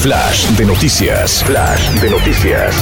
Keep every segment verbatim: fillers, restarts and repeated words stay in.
Flash de noticias. Flash de noticias.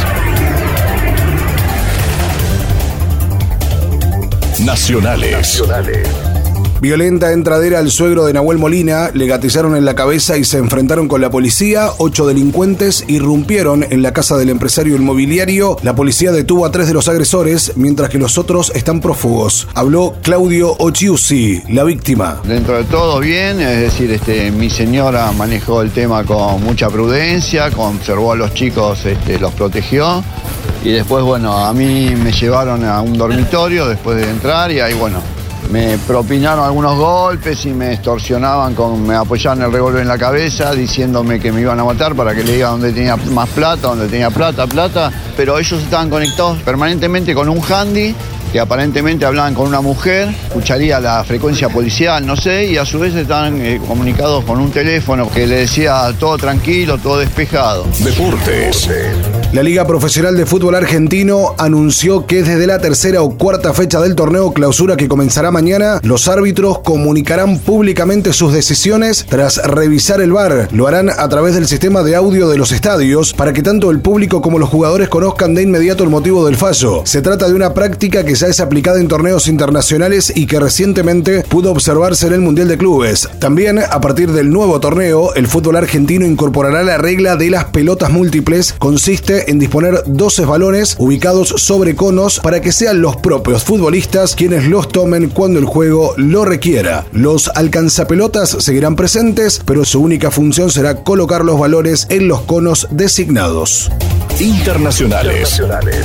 Nacionales. Nacionales. Violenta entradera al suegro de Nahuel Molina, le gatillaron en la cabeza y se enfrentaron con la policía. Ocho delincuentes irrumpieron en la casa del empresario inmobiliario. La policía detuvo a tres de los agresores, mientras que los otros están prófugos. Habló Claudio Occhiuzzi, la víctima. Dentro de todo bien, es decir, este, mi señora manejó el tema con mucha prudencia, observó a los chicos, este, los protegió. Y después, bueno, a mí me llevaron a un dormitorio después de entrar y ahí, bueno, me propinaron algunos golpes y me extorsionaban, con, me apoyaban el revólver en la cabeza diciéndome que me iban a matar para que le diga dónde tenía más plata, dónde tenía plata, plata. Pero ellos estaban conectados permanentemente con un handy que aparentemente hablaban con una mujer, escucharía la frecuencia policial, no sé, y a su vez estaban eh, comunicados con un teléfono que le decía todo tranquilo, todo despejado. Deportes. La Liga Profesional de Fútbol Argentino anunció que desde la tercera o cuarta fecha del torneo clausura que comenzará mañana, los árbitros comunicarán públicamente sus decisiones tras revisar el V A R. Lo harán a través del sistema de audio de los estadios para que tanto el público como los jugadores conozcan de inmediato el motivo del fallo. Se trata de una práctica que ya es aplicada en torneos internacionales y que recientemente pudo observarse en el Mundial de Clubes. También, a partir del nuevo torneo, el fútbol argentino incorporará la regla de las pelotas múltiples. Consiste en disponer doce balones ubicados sobre conos para que sean los propios futbolistas quienes los tomen cuando el juego lo requiera. Los alcanzapelotas seguirán presentes, pero su única función será colocar los balones en los conos designados. Internacionales. Internacionales.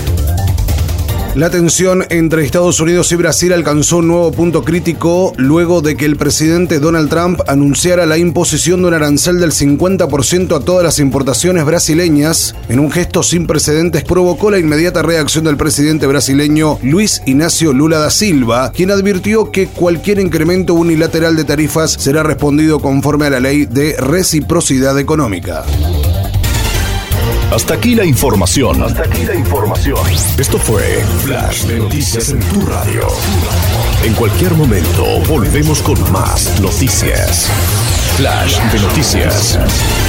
La tensión entre Estados Unidos y Brasil alcanzó un nuevo punto crítico luego de que el presidente Donald Trump anunciara la imposición de un arancel del cincuenta por ciento a todas las importaciones brasileñas. En un gesto sin precedentes provocó la inmediata reacción del presidente brasileño Luis Inácio Lula da Silva, quien advirtió que cualquier incremento unilateral de tarifas será respondido conforme a la ley de reciprocidad económica. Hasta aquí la información. Hasta aquí la información. Esto fue Flash de Noticias en tu radio. En cualquier momento volvemos con más noticias. Flash de Noticias.